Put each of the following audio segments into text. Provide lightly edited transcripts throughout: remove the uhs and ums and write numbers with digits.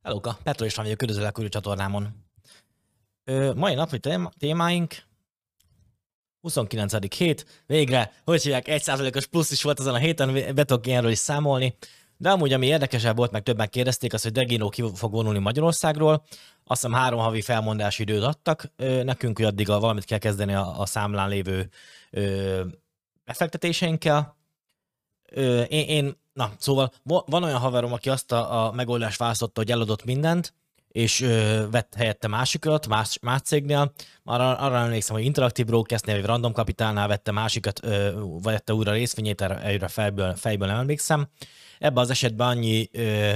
Helóka, Petro István vagyok, üdvözöllek újra csatornámon. Mai napi témáink 29. hét, végre, hogy hívják, 1%-os plusz is volt ezen a héten, be tudok ilyenről is számolni. De amúgy, ami érdekesebb volt, meg többen kérdezték, az, hogy Degino ki fog vonulni Magyarországról. Azt hiszem 3 havi felmondási időt adtak nekünk, hogy addig valamit kell kezdeni a számlán lévő befektetéseinkkel. Szóval van olyan haverom, aki azt a megoldást választotta, hogy eladott mindent, és vett helyette másikat, más cégnél. Arra emlékszem, hogy Interactive Broadcastnél, vagy Random Capitalnál vette másikat, vette újra részvényét, erre fejből nem emlékszem. Ebben az esetben annyi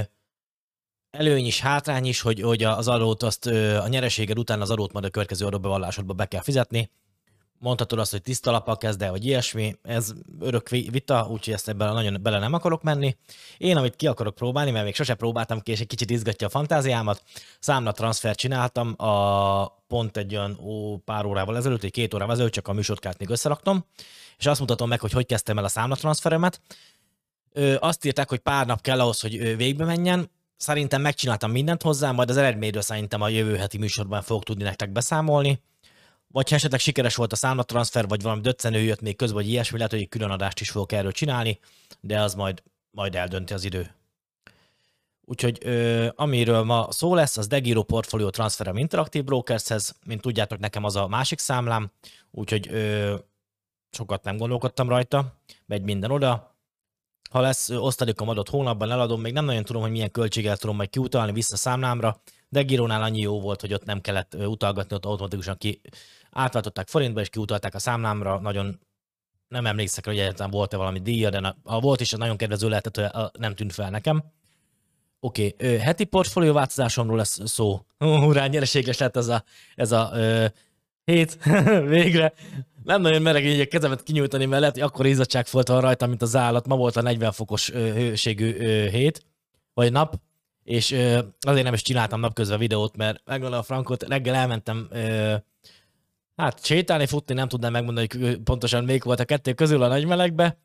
előny is, hátrány is, hogy az adót, azt a nyereséged után az adót majd a következő adóbevallásodba be kell fizetni. Mondhatod azt, hogy tiszta lappal kezd el, vagy ilyesmi, ez örök vita, úgyhogy ezt ebben nagyon bele nem akarok menni. Én, amit ki akarok próbálni, mert még sose próbáltam ki, és egy kicsit izgatja a fantáziámat, számlatranszfert csináltam pont egy olyan pár órával ezelőtt, egy 2 órával ezelőtt, csak a műsorkárt még összeraktam, és azt mutatom meg, hogy kezdtem el a számlatranszferemet. Azt írták, hogy pár nap kell ahhoz, hogy végbe menjen. Szerintem megcsináltam mindent hozzá, majd az eredményről szerintem a jövő heti műsorban fogok tudni nektek beszámolni. Vagy ha esetleg sikeres volt a számlatranszfer, vagy valami döccenő jött még közben, vagy ilyesmi, lehet, hogy egy külön adást is fogok erről csinálni, de az majd eldönti az idő. Úgyhogy amiről ma szó lesz, az Degiro portfólió transferem Interactive Brokershez, mint tudjátok, nekem az a másik számlám, úgyhogy sokat nem gondolkodtam rajta, megy minden oda. Ha lesz osztalékom adott hónapban, eladom, még nem nagyon tudom, hogy milyen költséggel tudom majd kiutalni vissza számlámra, de Gironál annyi jó volt, hogy ott nem kellett utalgatni, ott automatikusan átváltották forintba, és kiutalták a számlámra. Nagyon nem emlékszek, hogy egyáltalán volt-e valami díja, de ha volt is, nagyon kedvező lehetett, hogy nem tűnt fel nekem. Oké, heti portfólió változásomról lesz szó. Hurrá, nyereséges lett ez a hét, végre. Nem nagyon merek így a kezemet kinyújtani, mert lehet, hogy akkor izzadságfolt van rajta, mint az állat. Ma volt a 40 fokos hőségű hét, vagy nap, és azért nem is csináltam napközben videót, mert megmondom a frankot, reggel elmentem sétálni, futni, nem tudnám megmondani, hogy pontosan még volt a kettő közül a nagy melegbe,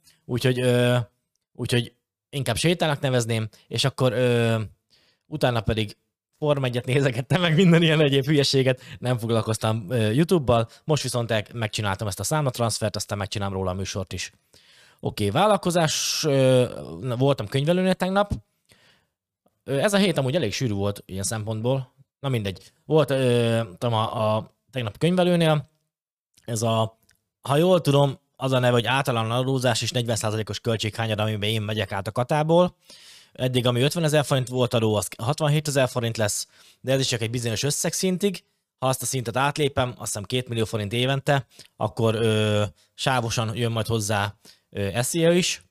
úgyhogy inkább sétálnak nevezném, és akkor utána pedig Form 1-et nézegettem, meg minden ilyen egyéb hülyeséget, nem foglalkoztam YouTube-bal, most viszont megcsináltam ezt a számlatranszfert, aztán megcsinálom róla a műsort is. Oké, vállalkozás, voltam könyvelőnél tegnap. Ez a hét amúgy elég sűrű volt ilyen szempontból, na mindegy. Voltam a tegnap könyvelőnél, ha jól tudom, az a neve, hogy általános adózás és 40%-os költséghányad, amiben én megyek át a katából. Eddig, ami 50 000 forint volt adó, az 67 000 forint lesz, de ez is csak egy bizonyos összegszintig. Ha azt a szintet átlépem, azt hiszem 2 millió forint évente, akkor sávosan jön majd hozzá SZIA is.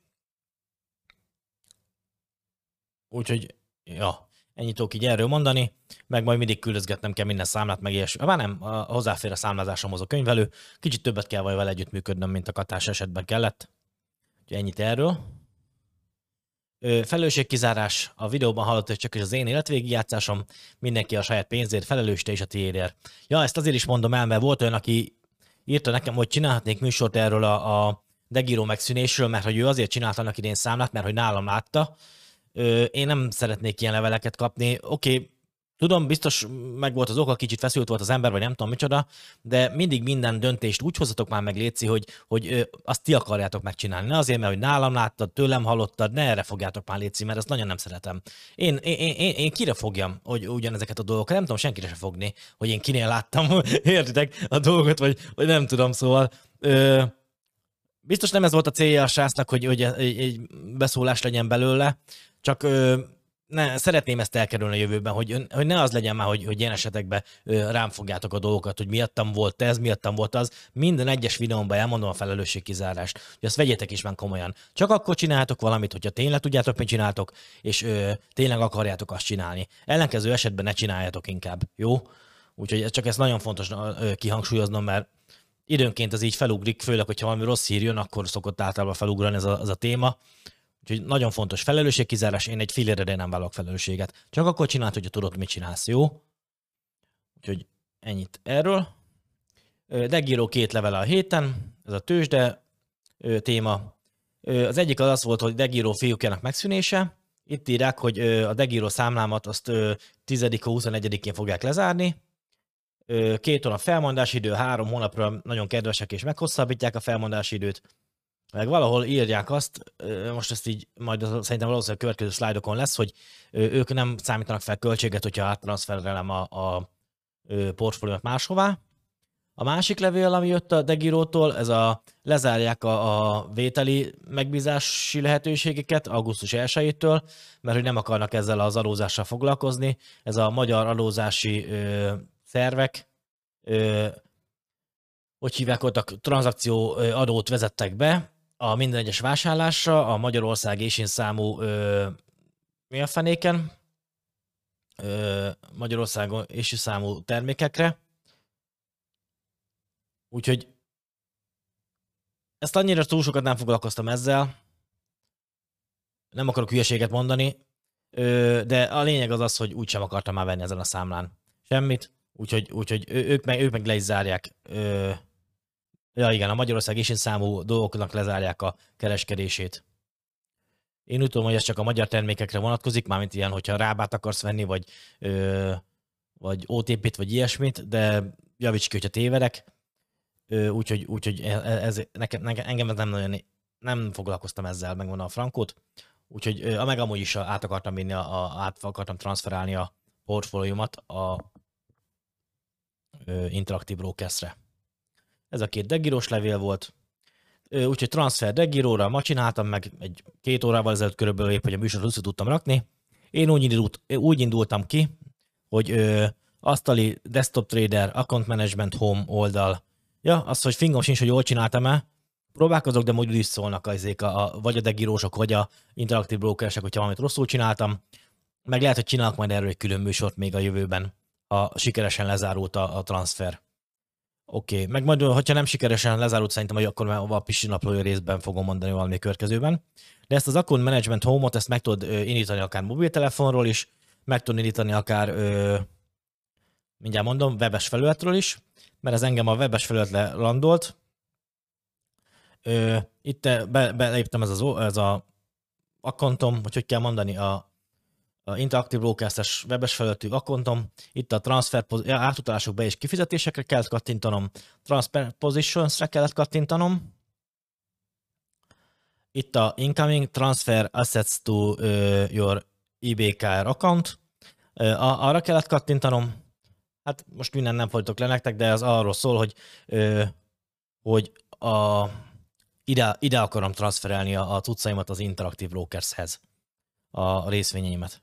Úgyhogy, ja, ennyit tudok így erről mondani, meg majd mindig küldözgetnem kell minden számlát, meg ilyesmi. Bár nem, hozzáfér a számlázásomhoz a könyvelő, kicsit többet kell vele együttműködnöm, mint a katás esetben kellett. Úgyhogy ennyit erről. Felelősségkizárás, a videóban hallott, hogy csak az én életvégigjátszásom, mindenki a saját pénzért felelős, te is a tiédért. Ja, ezt azért is mondom el, mert volt olyan, aki írta nekem, hogy csinálhatnék műsort erről a Degiro megszűnésről, mert hogy ő azért csinált annak idén számlát, mert hogy nálam látta. Én nem szeretnék ilyen leveleket kapni. Oké, tudom, biztos meg volt az oka, kicsit feszült volt az ember, vagy nem tudom micsoda, de mindig minden döntést úgy hozzatok már meg, léci, hogy azt ti akarjátok megcsinálni. Ne azért, mert hogy nálam láttad, tőlem hallottad, ne erre fogjátok már, léci, mert ezt nagyon nem szeretem. Én kire fogjam, hogy ugyanezeket a dolgokat, nem tudom senkire se fogni, hogy én kinél láttam, értitek a dolgot, vagy nem tudom, szóval... Biztos nem ez volt a célja a srácnak, hogy egy beszólás legyen belőle, csak szeretném ezt elkerülni a jövőben, hogy ne az legyen már, hogy ilyen esetekben rám fogjátok a dolgokat, hogy miattam volt ez, miattam volt az. Minden egyes videómban elmondom a felelősségkizárást, hogy azt vegyétek is már komolyan. Csak akkor csináltok valamit, hogyha tényleg tudjátok, mit csináltok, és tényleg akarjátok azt csinálni. Ellenkező esetben ne csináljátok inkább, jó? Úgyhogy csak ezt nagyon fontos kihangsúlyoznom, mert időnként ez így felugrik, főleg, hogyha valami rossz hír jön, akkor szokott általában felugrani ez a téma. Úgyhogy nagyon fontos felelősségkizárás, én egy fillére nem vállalok felelősséget. Csak akkor csináld, hogyha tudod, mit csinálsz, jó? Úgyhogy ennyit erről. Degiro 2 levele a héten, ez a tőzsde téma. Az egyik az volt, hogy Degiro fiúkjának megszűnése, Itt írják, hogy a Degiro számlámat azt 10-21-én fogják lezárni. 2 hónap felmondási idő, 3 hónapra nagyon kedvesek és meghosszabbítják a felmondási időt. Meg valahol írják azt, most ezt így majd szerintem valószínűleg a következő szlájdokon lesz, hogy ők nem számítanak fel költséget, hogyha áttranszferelem a portfóliómat máshová. A másik levél, ami jött a Degirótól, ez lezárják a vételi megbízási lehetőségeket augusztus 1-től, mert hogy nem akarnak ezzel az adózással foglalkozni. Ez a magyar adózási szervek, hogy hívják, ott a tranzakció adót vezettek be a minden egyes vásárlásra, a Magyarország és számú mi a fenéken? Magyarországon és számú termékekre. Úgyhogy ezt annyira túl sokat nem foglalkoztam ezzel. Nem akarok hülyeséget mondani, de a lényeg az az, hogy úgysem akartam már venni ezen a számlán semmit, úgyhogy ők meg le is zárják. Ja igen, a Magyarország és számú dolgoknak lezárják a kereskedését. Én úgy tudom, hogy ez csak a magyar termékekre vonatkozik, mármint ilyen, hogyha rábát akarsz venni, vagy OTP-t, vagy ilyesmit, de javíts ki, hogyha tévedek. Úgyhogy engem ez nem nagyon, nem foglalkoztam ezzel, megmondom a frankót. Úgyhogy meg amúgy is át akartam vinni, át akartam transferálni a portfóliómat a Interactive Brokers-re. Ez a 2 Degirós levél volt. Úgyhogy transfer Degiróra ma csináltam meg, 2 órával ezelőtt körülbelül épp, hogy a műsort össze tudtam rakni. Én úgy indultam ki, hogy asztali desktop trader, account management home oldal. Ja, az, hogy fingom sincs, hogy jól csináltam-e. Próbálkozok, de úgy is szólnak vagy a Degirósok, vagy a Interactive Brokersek, hogyha valamit rosszul csináltam. Meg lehet, hogy csinálok majd erről egy külön műsort még a jövőben, ha sikeresen lezárult a transfer. Oké, meg majd, hogyha nem sikeresen lezárult, szerintem, hogy akkor már a Pisti naplója részben fogom mondani valami következőben. De ezt az Account Management Home-ot, ezt meg tudod indítani akár mobiltelefonról is, meg tudod indítani akár, mindjárt mondom, webes felületről is, mert ez engem a webes felületre landolt. Itt beléptem ez a accountom, hogy kell mondani, a Interactive Brokers-es webes felületű accountom. Itt a transfer átutalások és kifizetésekre kellett kattintanom, transfer positionsre kellett kattintanom. Itt a incoming transfer assets to your IBKR account. Arra kellett kattintanom. Hát most minden nem folytok le nektek, de ez arról szól, hogy ide akarom transferelni a cuccaimat az Interactive Brokershez, a részvényeimet.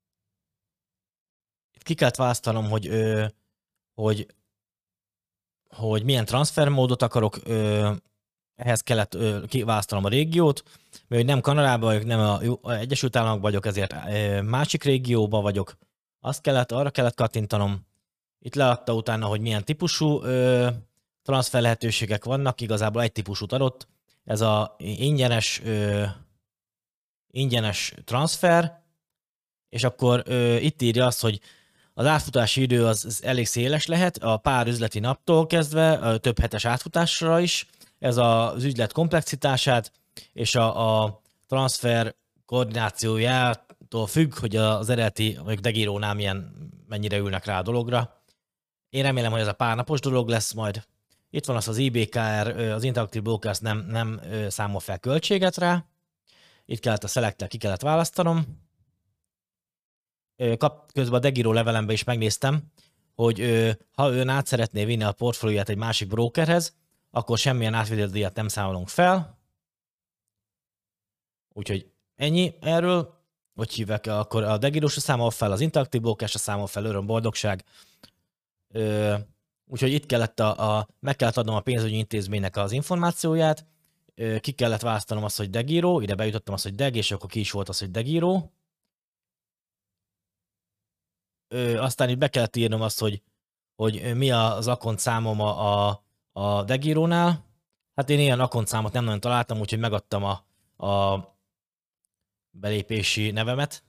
Itt ki kellett választanom, hogy milyen transfermódot akarok, ehhez kellett kiválasztanom a régiót, mert nem Kanadában vagyok, nem az Egyesült Államokban vagyok, ezért másik régióban vagyok. Arra kellett kattintanom. Itt leadta utána, hogy milyen típusú transfer lehetőségek vannak, igazából egy típusút adott. Ez a ingyenes transfer, és akkor itt írja azt, hogy az átfutási idő az elég széles lehet, a pár üzleti naptól kezdve, több hetes átfutásra is, ez az ügylet komplexitását, és a transfer koordinációjától függ, hogy az eredeti, vagy Degirónál mennyire ülnek rá a dologra. Én remélem, hogy ez a pár napos dolog lesz majd. Itt van az IBKR, az Interactive Brokers nem számol fel költséget rá. Itt kellett a select-tel ki kellett választanom. Közben a Degiro levelemben is megnéztem, hogy ha ön át szeretné vinni a portfólióját egy másik brokerhez, akkor semmilyen átvételi nem számolunk fel. Úgyhogy ennyi erről. Hogy hívják, akkor a Degirosra számol fel, az Interactive Brokersra számol fel, öröm, boldogság. Úgyhogy itt kellett meg kellett adnom a pénzügyi intézménynek az információját, ki kellett választanom azt, hogy Degiro, ide bejutottam azt, hogy Deg, és akkor ki is volt az, hogy Degiro. Aztán itt be kellett írnom azt, hogy mi az account számom a Degirónál. Hát én ilyen account számot nem nagyon találtam, úgyhogy megadtam a belépési nevemet.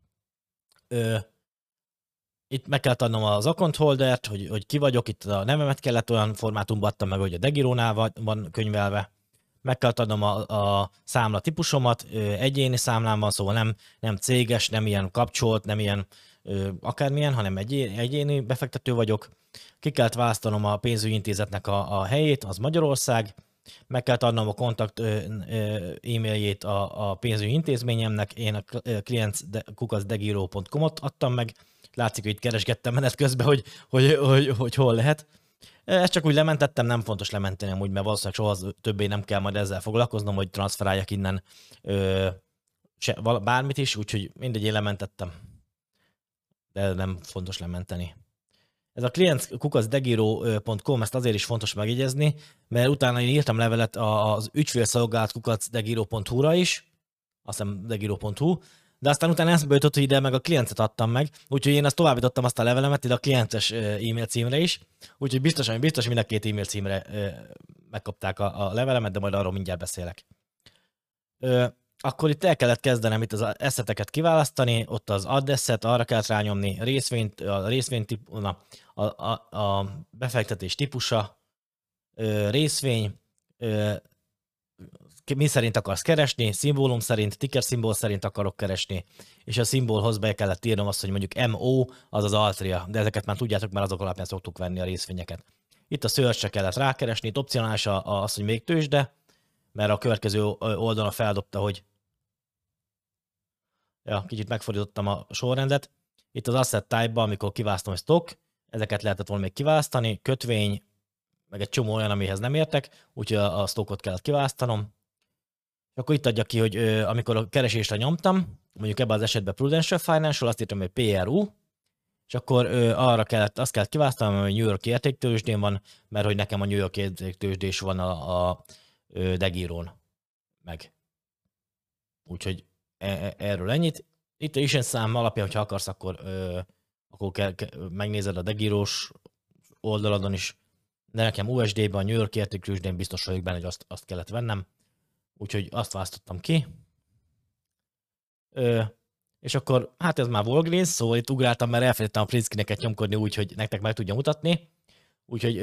Itt meg kellett adnom az account holdert, hogy ki vagyok, itt a nevemet kellett olyan formátumban adtam meg, hogy a Degirónál van könyvelve. meg kell adnom a számla típusomat, egyéni számlám van, szóval nem céges, nem ilyen kapcsolt, nem ilyen akármilyen, hanem egyéni befektető vagyok. Ki kellett választanom a pénzügyi intézetnek a helyét, az Magyarország, meg kellett adnom a kontakt e-mailjét a pénzügyi intézményemnek, én a clients@degiro.com-ot adtam meg, látszik, hogy itt keresgettem menet közben, hogy hol lehet. Ezt csak úgy lementettem, nem fontos lementeni amúgy, mert valószínűleg soha többé nem kell majd ezzel foglalkoznom, hogy transferáljak innen bármit is, úgyhogy mindegy, én lementettem. De nem fontos lementeni. Ez a clients@degiro.com, ezt azért is fontos megjegyezni, mert utána én írtam levelet az ügyfélszolgálat@degiro.hu-ra is, azt hiszem degiro.hu, de aztán utána eszembe jutott, hogy ide meg a klientet adtam meg, úgyhogy én azt továbbítottam azt a levelemet ide a klientes e-mail címre is, úgyhogy biztos mind a két e-mail címre megkapták a levelemet, de majd arról mindjárt beszélek. Akkor itt el kellett kezdenem itt az asseteket kiválasztani, ott az add asset, arra kellett rányomni, a befektetés típusa, részvény, mi szerint akarsz keresni, szimbólum szerint, ticker szimbol szerint akarok keresni, és a szimbólhoz be kellett írnom azt, hogy mondjuk MO, az az Altria, de ezeket már tudjátok, mert azok alapján szoktuk venni a részvényeket. Itt a search-re kellett rákeresni, itt opcionális az, hogy még tőzsde, mert a következő oldalon feldobta, hogy kicsit megfordítottam a sorrendet. Itt az asset type-ban, amikor kiválasztom, hogy stock, ezeket lehetett volna még kiválasztani, kötvény, meg egy csomó olyan, amihez nem értek, úgyhogy a stockot kellett kiválasztanom. És akkor itt adja ki, hogy amikor a keresésre nyomtam, mondjuk ebben az esetben Prudential Financial, azt írtam, hogy PRU, és akkor azt kellett kiválasztanom, hogy New York értéktőzsdén van, mert hogy nekem a New York értéktőzsdés van a Degirón meg. Úgyhogy erről ennyit. Itt a isent szám alapján, hogyha akarsz, akkor megnézed a Degirós oldaladon is, de nekem USD-ben, a New York értéktőzsdén biztos vagyok benne, hogy azt kellett vennem. Úgyhogy azt választottam ki. És akkor, hát ez már Walgreens, szóval itt ugráltam, mert elfelejtettem a print screeneket nyomkodni úgy, hogy nektek meg tudja mutatni. Úgyhogy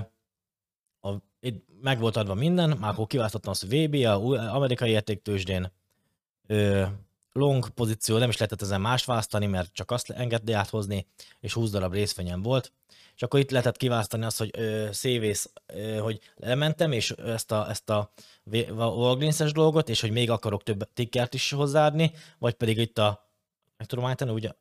itt meg volt adva minden, már akkor kiválasztottam azt, hogy VB, a amerikai értéktőzsdén, long pozíció, nem is lehetett ezen mást választani, mert csak azt engedte áthozni, és 20 darab részvényem volt. És akkor itt lehetett kiválasztani azt, hogy szévész, hogy lementem, és ezt a Walgreens-es dolgot, és hogy még akarok több tickert is hozzáadni, vagy pedig itt meg tudom állítani, ugye?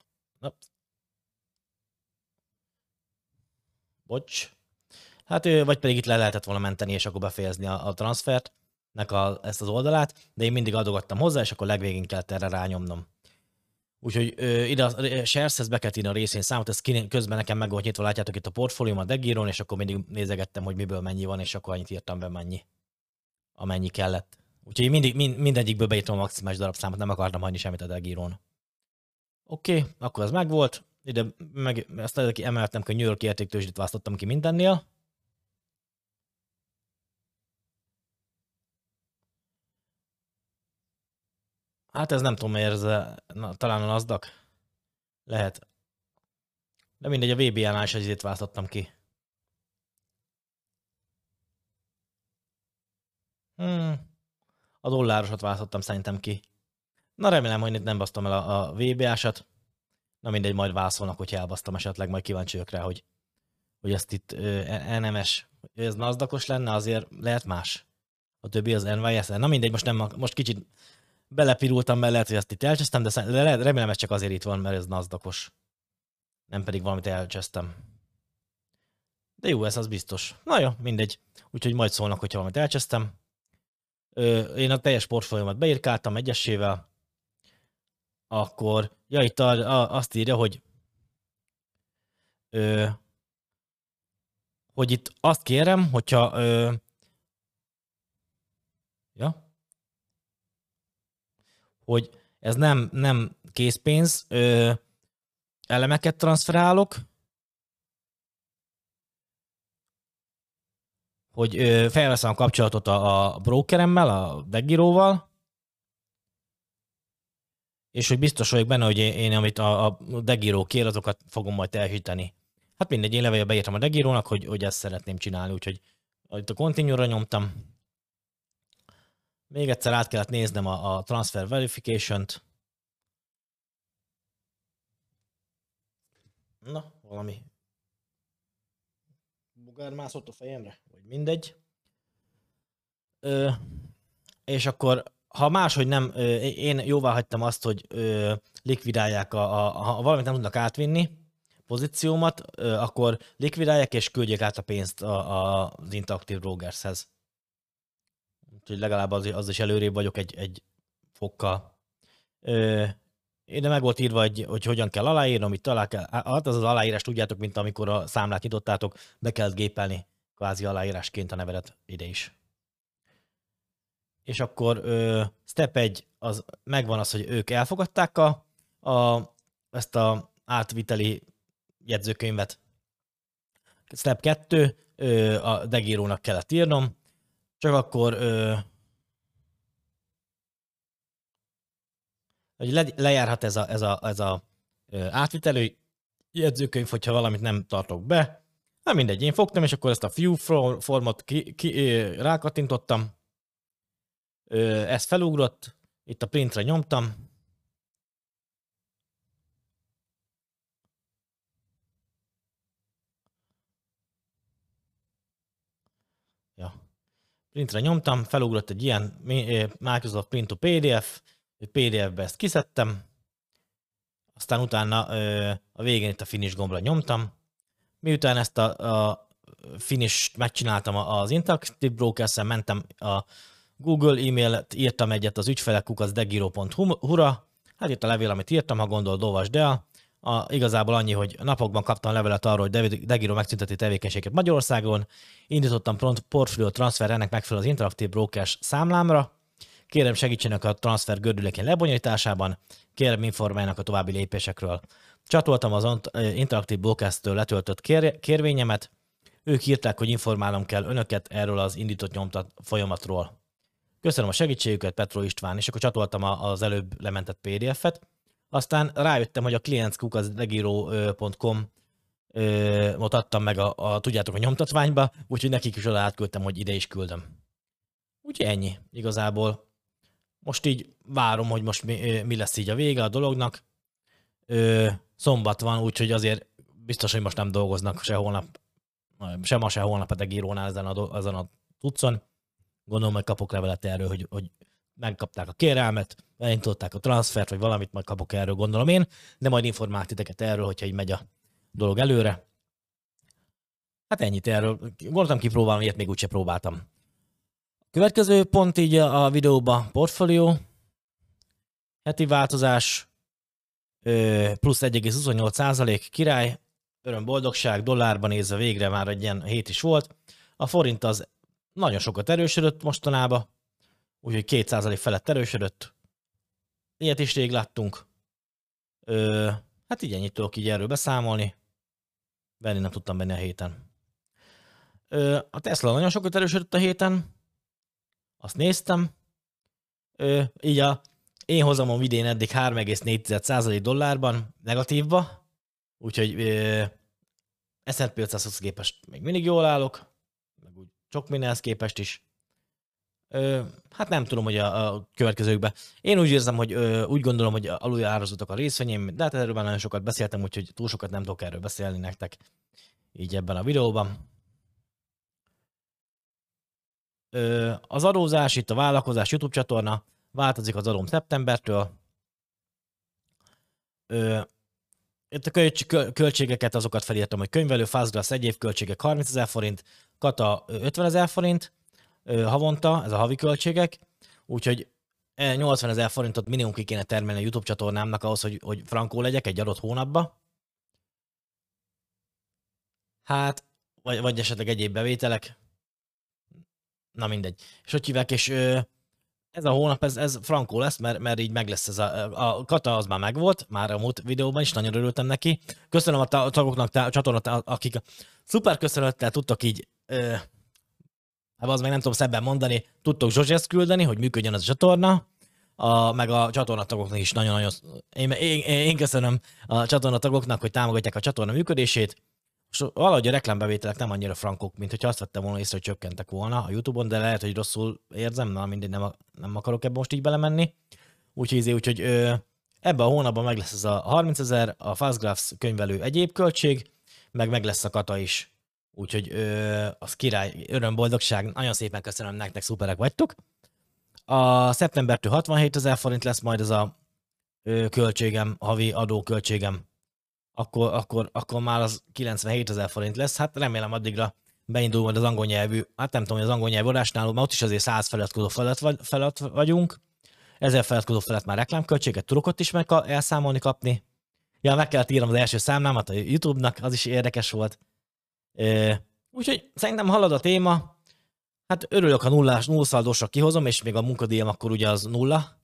Bocs. Hát vagy pedig itt le lehetett volna menteni, és akkor befejezni a transfert, ezt az oldalát, de én mindig adogattam hozzá, és akkor legvégén kellett erre rányomnom. Úgyhogy ide a shareshez be kellett írni a részvényszámot, ez közben nekem meg volt nyitva, látjátok itt a portfólióm a Degirón, és akkor mindig nézegettem, hogy miből mennyi van, és akkor annyit írtam be amennyi kellett. Úgyhogy mindegyikből beírtam a maximális darabszámot, nem akartam hagyni semmit a Degirón. Oké, akkor ez megvolt. Ide meg ezt emeltem, hogy New York értéktőzsdét választottam ki mindennél. Hát ez nem tudom, miért talán a Nasdaq. Lehet. De mindegy, a VBA-nál is ezért választottam ki. A dollárosat választottam szerintem ki. Na remélem, hogy itt nem basztam el a VBA-sat. Na mindegy, majd válaszolnak, hogyha elbasztam esetleg, majd kíváncsi vagyok rá, hogy ezt itt NMS, ez Nasdaqos lenne, azért lehet más. A többi az NYS. Na mindegy, most kicsit belepirultam, mert lehet, hogy ezt itt elcsesztem, de remélem ez csak azért itt van, mert ez Nasdaqos. Nem pedig valamit elcsesztem. De jó, ez az biztos. Na jó, mindegy. Úgyhogy majd szólnak, hogyha valamit elcsesztem. Én a teljes portfóliómat beírkáltam egyesével. Akkor, itt azt írja, hogy itt azt kérem, hogyha hogy ez nem készpénz, elemeket transferálok, hogy felveszem a kapcsolatot a brokeremmel, a Degiróval, és hogy biztos vagyok benne, hogy én amit a Degiró kér, azokat fogom majd teljesíteni. Hát mindegy, én leveljel beírtam a Degirónak, hogy ezt szeretném csinálni, úgyhogy itt a Continue-ra nyomtam, Még egyszer át kellett néznem a transfer verification-t. Na, valami bugár mászott a fejemre, vagy mindegy. És akkor, ha máshogy nem, én jóvá hagytam azt, hogy likvidálják, ha valamit nem tudnak átvinni, pozíciómat, akkor likvidálják és küldjék át a pénzt az Interactive Brokershez. Úgyhogy legalább az is előrébb vagyok egy fokkal. Ide meg volt írva, hogy hogyan kell aláírnom, itt az aláírás, tudjátok, mint amikor a számlát nyitottátok, be kellett gépelni kvázi aláírásként a nevedet ide is. És akkor step 1, az megvan az, hogy ők elfogadták ezt a átviteli jegyzőkönyvet. Step 2, a degírónak kellett írnom, csak akkor hogy lejárhat ez a átvitelő jegyzőkönyv, hogyha valamit nem tartok be. Na mindegy, én fogtam, és akkor ezt a view formot rákattintottam. Ez felugrott, itt a printre nyomtam. Ja. Printre nyomtam, felugrott egy ilyen Microsoft Print to PDF, PDF-be ezt kiszedtem, aztán utána a végén itt a finish gombra nyomtam. Miután ezt a finish megcsináltam az Interactive Brokers-en, mentem a Google e-mailet, írtam egyet az ügyfelek@degiro.hu-ra, hát itt a levél, amit írtam, ha gondolod, olvasd el. Igazából annyi, hogy napokban kaptam levelet arról, hogy Degiro megszünteti tevékenységet Magyarországon, indítottam portfólió transfer ennek megfelelő az Interactive Brokers számlámra, kérem segítsenek a transfer gördülékeny lebonyolításában, kérem informáljanak a további lépésekről. Csatoltam az Interactive Brokers-től letöltött kérvényemet, ők írták, hogy informálnom kell önöket erről az indított nyomtat folyamatról. Köszönöm a segítségüket, Petró István, és akkor csatoltam az előbb lementett PDF-et. Aztán rájöttem, hogy a clientscook.degiro.com-ot adtam meg tudjátok, a nyomtatványba, úgyhogy nekik is oda átküldtem, hogy ide is küldöm. Úgyhogy ennyi igazából. Most így várom, hogy most mi lesz így a vége a dolognak. Szombat van, úgyhogy azért biztos, hogy most nem dolgoznak se holnap, se ma, se holnap a Degirónál ezen a tucon. Gondolom, hogy kapok levelet erről, hogy megkapták a kérelmet, elindították a transfert, vagy valamit majd kapok erről, gondolom én, de majd informálok titeket erről, hogyha így megy a dolog előre. Hát ennyit erről. Gondoltam kipróbálom, ilyet még úgyse próbáltam. Következő pont így a videóban portfólió, heti változás, plusz 1,28% király, öröm, boldogság, dollárban nézve végre már egy ilyen hét is volt. A forint az nagyon sokat erősödött mostanában, úgyhogy 2% felett erősödött. Ilyet is rég láttunk. Hát így ennyit tudok így erről beszámolni. Venni nem tudtam benni a héten. A Tesla nagyon sokat erősödött a héten. Azt néztem. Így én hozamom idén eddig 3,4% dollárban negatívba. Úgyhogy S&P 500-hoz képest még mindig jól állok. Meg úgy sok mindenhez képest is. Hát nem tudom, hogy a következőkben. Én úgy érzem, hogy úgy gondolom, hogy aluljárazatok a részvényeim, de hát erről már nagyon sokat beszéltem, úgyhogy túl sokat nem tudok erről beszélni nektek így ebben a videóban. Az adózás, itt a vállalkozás YouTube csatorna, változik az adóm szeptembertől. Itt a költségeket, azokat felírtam, hogy könyvelő, Fastgrass egy év költségek 30 000 forint, Kata 50 000 forint havonta, ez a havi költségek, úgyhogy 80 000 forintot minimum ki kéne termelni a YouTube csatornámnak ahhoz, hogy frankó legyek egy adott hónapba. Hát, vagy esetleg egyéb bevételek. Na mindegy. És hogy hívják, és ez a hónap, ez frankó lesz, mert így meg lesz ez a Kata az már megvolt, már a múlt videóban is, nagyon örültem neki. Köszönöm a tagoknak, a csatornát, akik szuper köszönettel tudtok így, hát az meg nem tudom szebben mondani, tudtok Zsozsezt küldeni, hogy működjön ez a csatorna, meg a csatornatagoknak is nagyon-nagyon, én köszönöm a csatornatagoknak, hogy támogatják a csatorna működését. valahogy a reklámbevételek nem annyira frankok, mint hogyha azt vettem volna észre, hogy csökkentek volna a YouTube-on, de lehet, hogy rosszul érzem, na mindegy, nem akarok ebben most így belemenni. Úgyhogy ebben a hónapban meg lesz ez a 30 000, a Fastgraphs könyvelő egyéb költség, meg lesz a kata is. Úgyhogy az király, öröm, boldogság, nagyon szépen köszönöm nektek, szuperek vagytok. A szeptembertől 67 000 forint lesz majd ez a költségem, havi adóköltségem. Akkor már az 97 000 forint lesz. Hát remélem addigra beindul majd az angol nyelvű, hát nem tudom, hogy az angol nyelvű adásnál, mert ott is azért 100 feliratkozó felett vagyunk. 1000 feliratkozó felett már reklámköltséget tudok ott is meg elszámolni, kapni. Ja, meg kellett írnom az első számlámat a YouTube-nak, az is érdekes volt. Úgyhogy szerintem halad a téma. Hát örülök, ha nullszaldósra kihozom, és még a munkadíjam akkor ugye az nulla.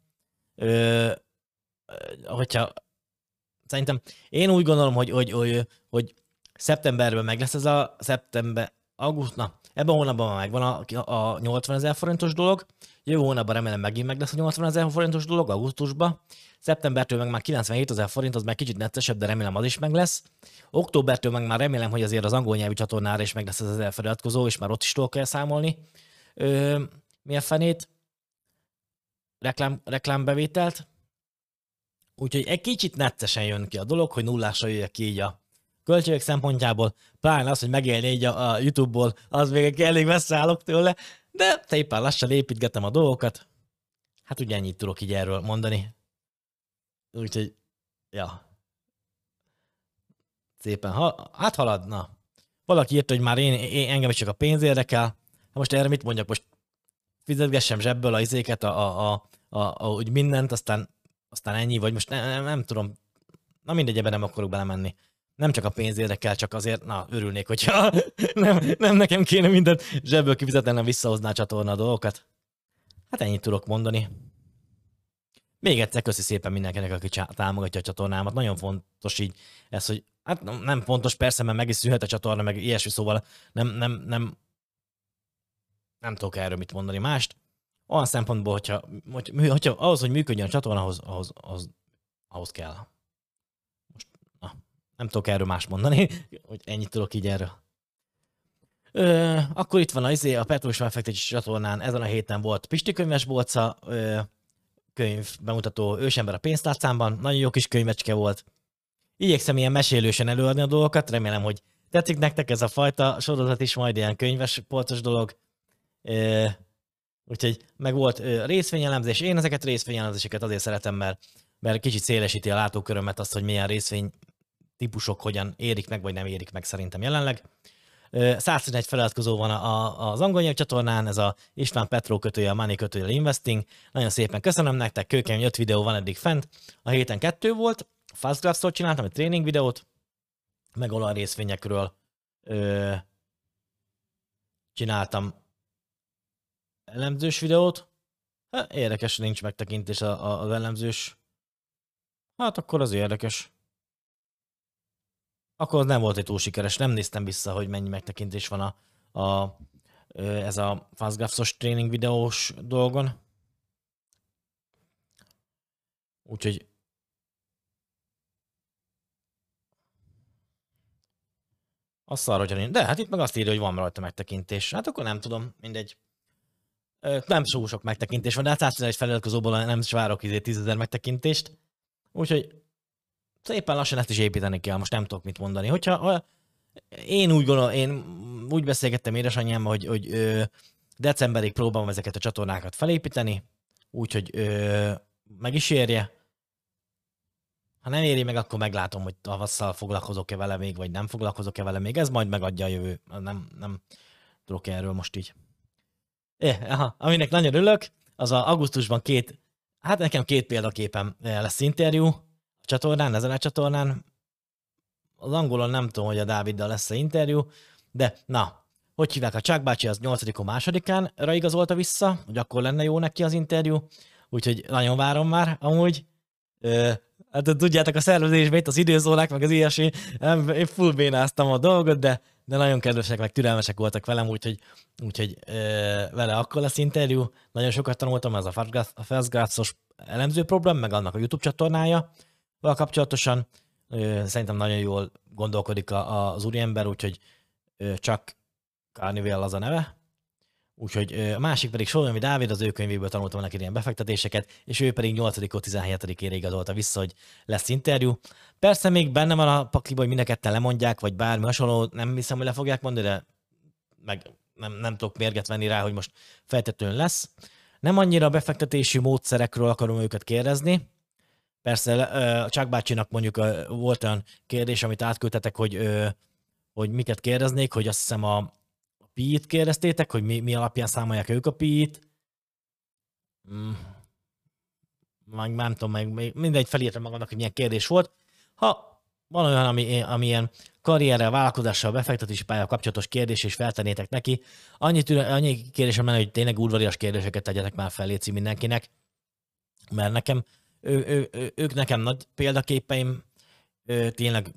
Hogyha szerintem én úgy gondolom, hogy szeptemberben meg lesz ez a ebben a hónapban megvan a 80 000 forintos dolog, jövő hónapban remélem megint meg lesz a 80 000 forintos dolog, augusztusban, szeptembertől meg már 97 000 forint, az már kicsit neccesebb, de remélem az is meg lesz. Októbertől meg már remélem, hogy azért az angol nyelvű csatornára is meg lesz az 1000 feliratkozó, és már ott is tudok elszámolni. Mi a fenét? Reklámbevételt. Úgyhogy egy kicsit neccesen jön ki a dolog, hogy nullásra jöjjek ki így a költségek szempontjából, pláne az, hogy megélni így a YouTube-ból, az még elég messze állok tőle, de szépen lassan építgetem a dolgokat. Hát ugye ennyit tudok így erről mondani. Úgyhogy, ja. Szépen, hát haladna. Valaki írta, hogy már engem is csak a pénz érdekel. Hát most erre mit mondjak? Most fizetgessem zsebből a izéket, úgy mindent, aztán ennyi, vagy most nem tudom. Na mindegy, ebben nem akarok belemenni. Nem csak a pénz érdekel, csak azért, örülnék, hogyha nem nekem kéne mindent zsebből kifizetni, nem visszahozná a csatorna a dolgokat. Hát ennyit tudok mondani. Még egyszer köszi szépen mindenkinek, aki támogatja a csatornámat. Nagyon fontos így ez, hogy hát nem fontos persze, mert meg is szűnhet a csatorna, meg ilyesmi, szóval nem tudok erről mit mondani mást. Olyan szempontból, hogyha ahhoz, hogy működjön a csatorna, ahhoz kell. Most, nem tudok erről más mondani, hogy ennyit tudok így erről. Akkor itt van a Petrus befektetési csatornán, ezen a héten volt Pisti könyvesbolca, könyv bemutató Ősember a pénztárcámban, nagyon jó kis könyvecske volt. Igyekszem ilyen mesélősen előadni a dolgokat, remélem, hogy tetszik nektek ez a fajta sorozat is, majd ilyen könyves polcos dolog. Úgyhogy meg volt részvényelemzés, én ezeket részvényelemzéseket azért szeretem, mert kicsit szélesíti a látókörömet azt, hogy milyen részvény típusok hogyan érik meg, vagy nem érik meg szerintem jelenleg. 111 feliratkozó van az angol nyelv csatornán, ez a István Petró kötője, a Money kötője Investing. Nagyon szépen köszönöm nektek, kőkemény 5 videó van eddig fent. A héten 2 volt, Fastgraphs-tól csináltam egy tréning videót, meg olaj részvényekről csináltam elemzős videót. Érdekes, nincs megtekintés az elemzős. Hát akkor az érdekes. Akkor az nem volt egy túl sikeres, nem néztem vissza, hogy mennyi megtekintés van ez a Fastgraphs-os tréning videós dolgon. Úgyhogy azt szar, hogyha nincs. De hát itt meg azt írja, hogy van rajta megtekintés. Hát akkor nem tudom, mindegy. Nem sok megtekintés van, de hát 111 feliratkozóból nem is várok 10 000 megtekintést. Úgyhogy szépen lassan ezt is építeni kell, most nem tudok mit mondani. Hogyha én úgy gondolom, én úgy beszélgettem édesanyjámmal, hogy decemberig próbálom ezeket a csatornákat felépíteni, úgyhogy meg is érje. Ha nem éri meg, akkor meglátom, hogy tavasszal foglalkozok-e vele még, vagy nem foglalkozok-e vele még. Ez majd megadja a jövő. Nem tudok erről most így. Aminek nagyon örülök, az augusztusban nekem 2 példaképem lesz interjú a csatornán, ezen a csatornán. Az angolon nem tudom, hogy a Dáviddal lesz-e interjú, de hogy hívják, a Csák bácsi az 8.-2-án igazolta vissza, hogy akkor lenne jó neki az interjú, úgyhogy nagyon várom már amúgy. Hát tudjátok, a szervezésben itt az időzólák, meg az ilyesmi, én full bénáztam a dolgot, de nagyon kedvesek, meg türelmesek voltak velem, úgyhogy vele akkor lesz interjú. Nagyon sokat tanultam, ez a Fastgraphs-os elemző program, meg annak a YouTube csatornája kapcsolatosan. Szerintem nagyon jól gondolkodik az úriember, úgyhogy csak Carnival az a neve. Úgyhogy a másik pedig Solyomi Dávid, az ő könyvéből tanultam neki ilyen befektetéseket, és ő pedig 8-17-ére igazolta vissza, hogy lesz interjú. Persze még benne van a pakliba, hogy mind a ketten lemondják, vagy bármi hasonló, nem hiszem, hogy le fogják mondani, de meg nem tudok mérget venni rá, hogy most feltétlenül lesz. Nem annyira a befektetési módszerekről akarom őket kérdezni. Persze a Csák bácsinak mondjuk volt olyan kérdés, amit átküldtetek, hogy miket kérdeznék, hogy azt hiszem a PI-t kérdeztétek, hogy mi alapján számolják ők a PI-t. Meg nem tudom, meg mindegy, felírtam magamnak, hogy milyen kérdés volt. Ha van olyan, ami ilyen karrierrel, vállalkozással, befektetési pályával kapcsolatos kérdés, és feltennétek neki, annyi kérdésem lenne, hogy tényleg udvarias kérdéseket tegyetek már fel, léci mindenkinek, mert nekem, ők nekem nagy példaképeim, tényleg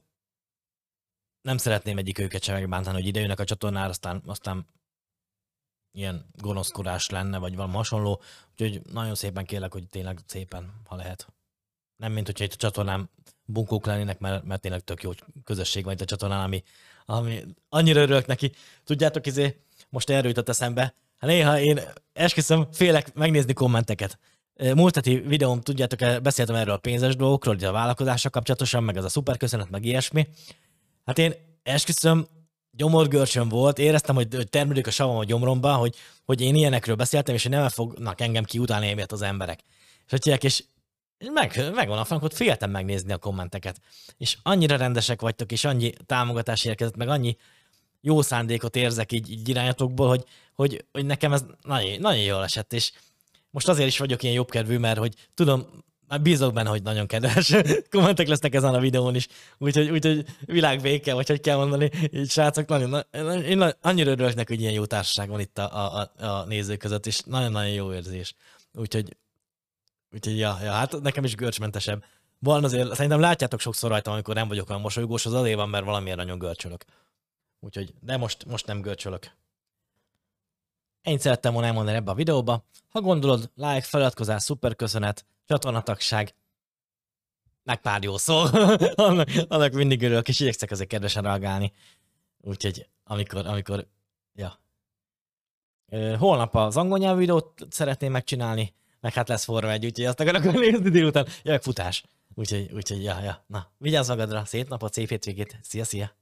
nem szeretném egyik őket sem megbántani, hogy idejönnek a csatornára, aztán ilyen gonoszkodás lenne, vagy valami hasonló. Úgyhogy nagyon szépen kérlek, hogy tényleg szépen, ha lehet. Nem, mint hogyha itt a csatornám bunkók lennének, mert tényleg tök jó közösség van itt a csatornán, ami annyira örülök neki. Tudjátok, most erről jutott eszembe. Hát néha én esküszöm, félek megnézni kommenteket. Múlt heti videóm, tudjátok, beszéltem erről a pénzes dolgokról, a vállalkozással kapcsolatosan, meg az a szuper köszönet, meg ilyesmi. Hát én esküszöm, gyomorgörcsöm volt, éreztem, hogy termelődik a savam a gyomromba, hogy én ilyenekről beszéltem, és hogy nem fognak engem kiutálni emiatt az emberek. És megvan a frankot, féltem megnézni a kommenteket. És annyira rendesek vagytok, és annyi támogatás érkezett, meg annyi jó szándékot érzek így irányatokból, hogy nekem ez nagyon, nagyon jól esett, és most azért is vagyok ilyen jobbkedvű, mert hogy tudom, bízok benne, hogy nagyon kedves kommentek lesznek ezen a videón is, úgyhogy világbéke, vagy hogy kell mondani, így srácok, én annyira örülök neki, hogy ilyen jó társaság van itt a nézők között, és nagyon-nagyon jó érzés. Úgyhogy ja, hát nekem is görcsmentesebb. Van azért, szerintem látjátok sokszor rajtam, amikor nem vagyok olyan mosolygós, az azért van, mert valamiért nagyon görcsölök. Úgyhogy, de most nem görcsölök. Ennyit szerettem volna elmondani ebbe a videóba. Ha gondolod, like, feliratkozás, szuper köszönet, csatornatagság, meg pár jó szó, annak mindig örülök, és igyekszek azért kedvesen reagálni. Úgyhogy amikor ja. Holnap az angol nyelvű videót szeretném megcsinálni, meg hát lesz Forma 1, úgyhogy azt akarok nézni délután. Jövök futás. Úgyhogy ja. Na, vigyázz magadra, szép napot, szép hétvégét. Szia!